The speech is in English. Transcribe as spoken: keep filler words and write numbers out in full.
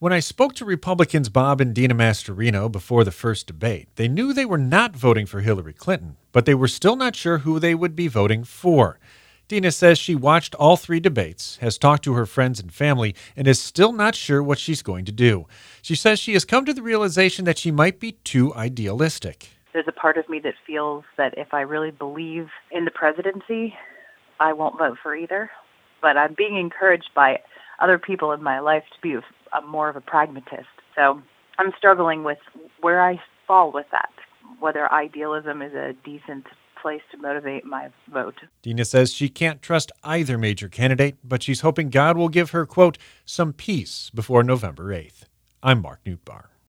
When I spoke to Republicans Bob and Dina Mastorino before the first debate, they knew they were not voting for Hillary Clinton, but they were still not sure who they would be voting for. Dina says she watched all three debates, has talked to her friends and family, and is still not sure what she's going to do. She says she has come to the realization that she might be too idealistic. There's a part of me that feels that if I really believe in the presidency, I won't vote for either. But I'm being encouraged by other people in my life to be a, a more of a pragmatist. So I'm struggling with where I fall with that, whether idealism is a decent place to motivate my vote. Dina says she can't trust either major candidate, but she's hoping God will give her, quote, some peace before November eighth. I'm Mark Newtbar.